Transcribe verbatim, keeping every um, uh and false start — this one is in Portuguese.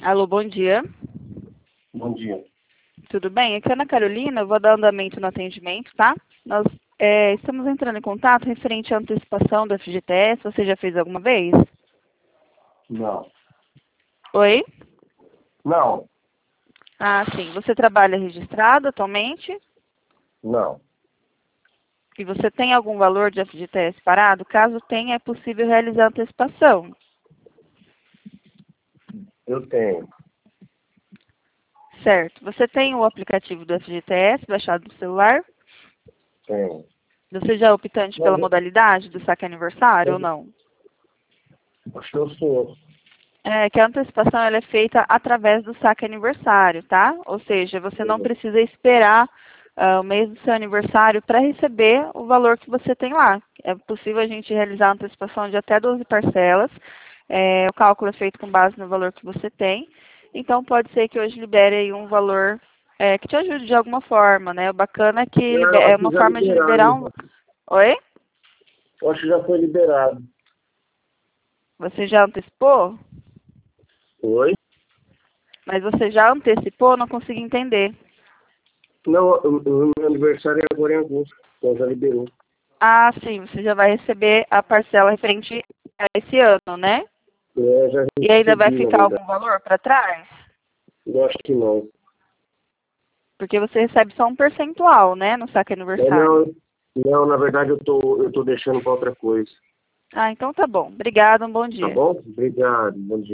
Alô, bom dia. Bom dia. Tudo bem? Aqui é a Ana Carolina, eu vou dar andamento no atendimento, tá? Nós é, estamos entrando em contato referente à antecipação do F G T S. Você já fez alguma vez? Não. Oi? Não. Ah, sim. Você trabalha registrado atualmente? Não. E você tem algum valor de F G T S parado? Caso tenha, é possível realizar a antecipação. Eu tenho. Certo. Você tem o aplicativo do F G T S baixado no celular? Tenho. Você já é optante Mas pela eu, modalidade do saque aniversário ou eu não? acho que eu sou. É que a antecipação ela é feita através do saque aniversário, tá? Ou seja, você não precisa esperar ah, o mês do seu aniversário para receber o valor que você tem lá. É possível a gente realizar a antecipação de até doze parcelas. É, o cálculo é feito com base no valor que você tem. Então, pode ser que hoje libere aí um valor é, que te ajude de alguma forma, né? O bacana é que libe- Não, é acho que uma já forma de liberar liberaram. um... Oi? Eu acho que já foi liberado. Você já antecipou? Oi? Mas você já antecipou? Não consegui entender. Não, o, o meu aniversário é agora em agosto. Então já liberou. Ah, sim, você já vai receber a parcela referente a esse ano, né? É, já E ainda vai recebi, na ficar verdade. algum valor para trás? Eu acho que não. Porque você recebe só um percentual, né, no saque É, aniversário. não, não, na verdade eu tô, eu tô deixando para outra coisa. Ah, então tá bom. Obrigada, um bom Tá dia. bom? Obrigado. Bom dia.